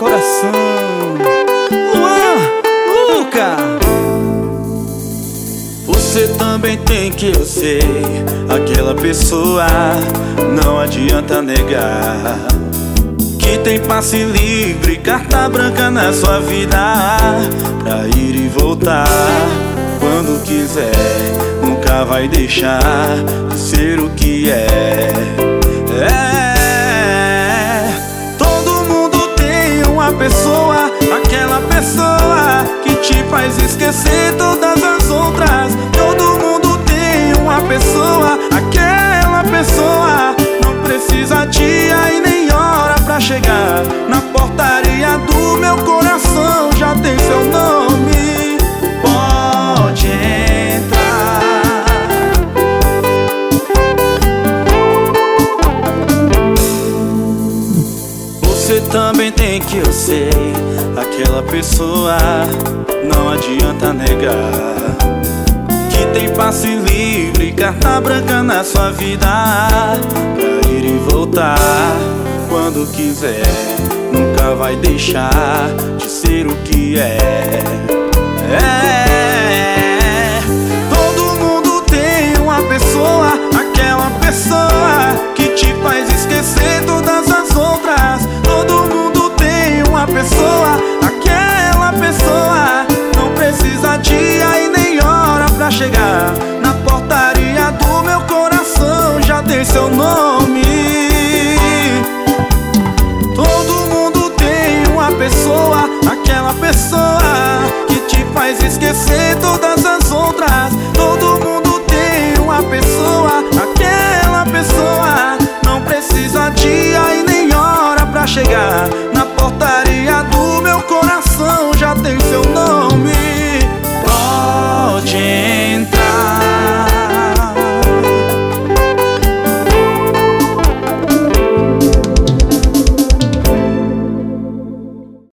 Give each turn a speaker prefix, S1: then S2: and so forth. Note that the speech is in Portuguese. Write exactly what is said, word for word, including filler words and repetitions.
S1: coração. Luan, Luca.
S2: Você também tem que eu sei, aquela pessoa, não adianta negar, que tem passe livre, carta branca na sua vida, pra ir e voltar quando quiser. Nunca vai deixar de ser o que é. É, todo mundo tem uma pessoa, aquela pessoa que te faz esquecer todas as outras. Todo mundo tem uma pessoa, aquela pessoa não precisa dia e nem hora pra chegar. Na portaria do meu coração já tem seu nome. Pode entrar. Você também tem que eu sei, aquela pessoa, não adianta negar, que tem passe livre, carta branca na sua vida, pra ir e voltar quando quiser. Nunca vai deixar de ser o que é. É, todo mundo tem uma pessoa, aquela pessoa que te faz esquecer todas as outras. Todo mundo tem uma pessoa, aquela pessoa não precisa dia e nem hora pra chegar. Na portaria do meu coração já tem seu nome. Todo mundo tem uma pessoa, aquela pessoa que te faz esquecer todas as outras. Todo mundo tem uma pessoa, aquela pessoa não precisa dia e nem hora pra chegar. Na portaria do